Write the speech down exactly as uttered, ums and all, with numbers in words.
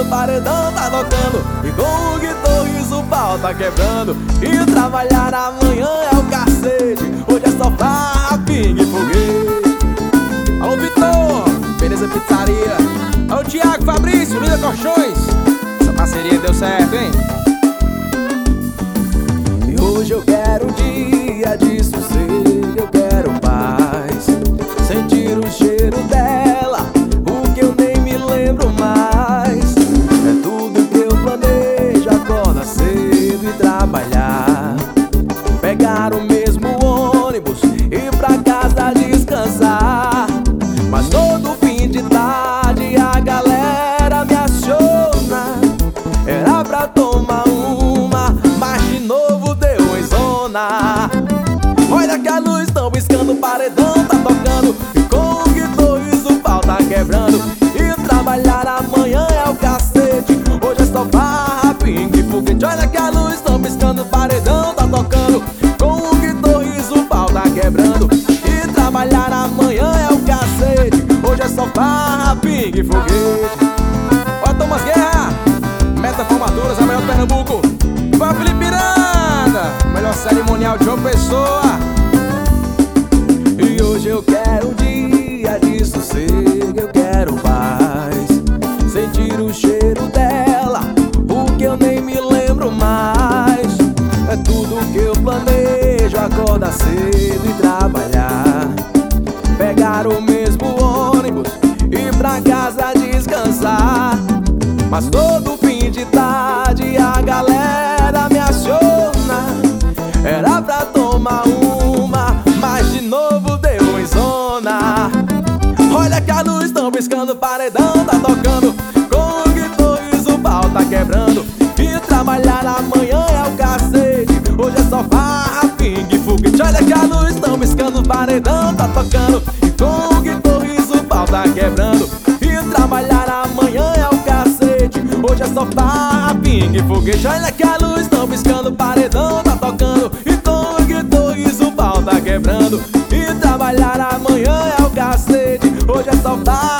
piscando, paredão tá tocando, e com o guitarrista o pau tá quebrando. E trabalhar amanhã é o cacete, hoje é só farra, pingue e foguete. Alô Vitor, Beleza Pizzaria. Alô Thiago, Fabrício, Linda Colchões. Essa parceria deu certo, hein? E hoje eu quero um dia de sossego, eu quero paz, sentir o cheiro dela, o que eu nem me lembro mais. É tudo que eu planejo, acordar cedo e trabalhar, pegar o mesmo ônibus e ir pra casa descansar. Mas todo fim de tarde a galera me aciona, era pra tomar uma, mas de novo deu em zona. Olha que a luz tão piscando, o paredão tá tocando, e com o guitarrista o pau tá quebrando. E trabalhar amanhã é o cacete, hoje é só farra, pingue e foguete. Olha que a luz tão piscando, o paredão tá tocando, com o guitarrista o pau tá quebrando. E trabalhar amanhã é o cacete, hoje é só farra, pingue e foguete. Olha Thomas Guerra, Meta Formaturas, a melhor do Pernambuco. Vai Felipe Miranda, melhor cerimonial de João Pessoa. E hoje eu quero um dia de sossego, eu quero paz, sentir o cheiro dela, o que eu nem me lembro mais. É tudo que eu planejo, acordar cedo e trabalhar, pegar o mesmo ônibus e ir pra casa descansar. Mas todo fim de tarde a galera me aciona, era pra tomar uma, mas de novo deu em zona. Olha que a luz tão piscando, o paredão tá tocando, com o guitarrista o pau tá quebrando. E trabalhar amanhã é o cacete, hoje é só farra, pingue e foguete. Olha que a luz tão piscando, o paredão tá tocando, e com o guitarrista o pau tá quebrando. E trabalhar amanhã é o cacete, hoje é só farra, pingue e foguete. Olha que a luz tão piscando, o paredão tá tocando, e com o guitarrista o pau tá quebrando. E trabalhar amanhã é o cacete, hoje é só farra,